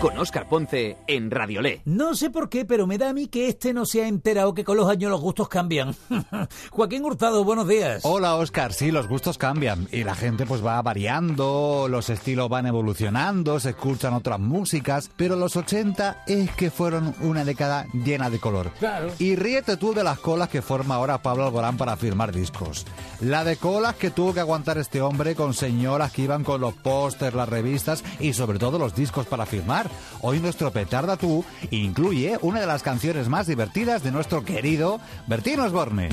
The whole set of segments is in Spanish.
con Óscar Ponce en Radiolé. No sé por qué, pero me da a mí que no se ha enterado que con los años los gustos cambian. Joaquín Hurtado, buenos días. Hola, Óscar. Sí, los gustos cambian y la gente pues va variando, los estilos van evolucionando, se escuchan otras músicas, pero los 80 es que fueron una década llena de color. Claro. Y ríete tú de las colas que forma ahora Pablo Alborán para firmar discos. La de colas que tuvo que aguantar este hombre con señoras que iban con los pósters, las revistas y sobre todo los discos para firmar. Hoy nuestro Petarda Tú incluye una de las canciones más divertidas de nuestro querido Bertín Osborne.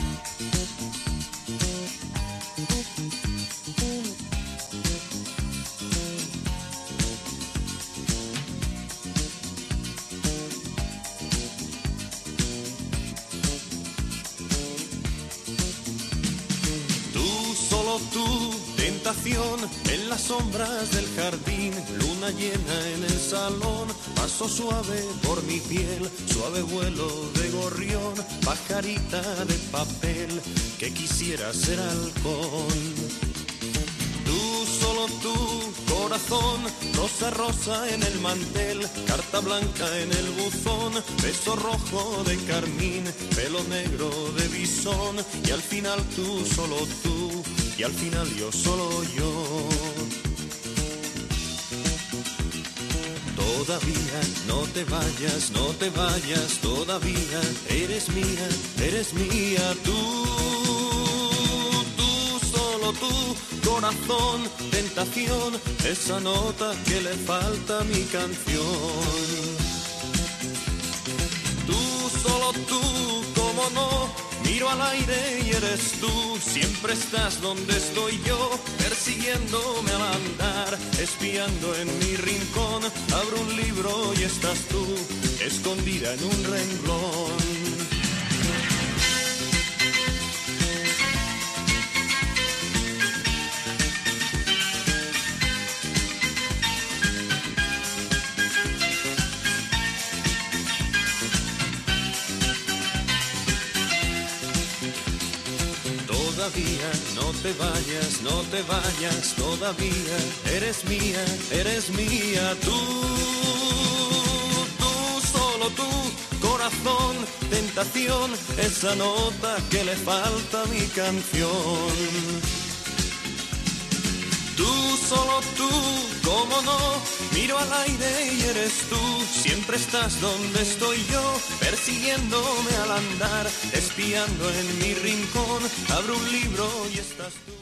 Tu tentación en las sombras del jardín, luna llena en el salón, paso suave por mi piel, suave vuelo de gorrión, pajarita de papel que quisiera ser halcón. Tú, solo tú, corazón, rosa rosa en el mantel, carta blanca en el buzón, beso rojo de carmín, pelo negro de bisón, y al final tú, solo tú, y al final yo, solo yo. Todavía no te vayas, no te vayas, todavía eres mía, tú, solo tú, corazón, tentación, esa nota que le falta a mi canción. Tú, solo tú, cómo no, miro al aire y eres tú, siempre estás donde estoy yo, persiguiéndome al andar, espiando en mi rincón, abro un libro y estás tú, escondida en un renglón. Todavía no te vayas, no te vayas, todavía eres mía, tú, solo tú, corazón, tentación, esa nota que le falta a mi canción. Tú, solo tú, cómo no, miro al aire y eres tú, siempre estás donde estoy yo, persiguiéndome al andar, espiando en mi rincón, abro un libro y estás tú.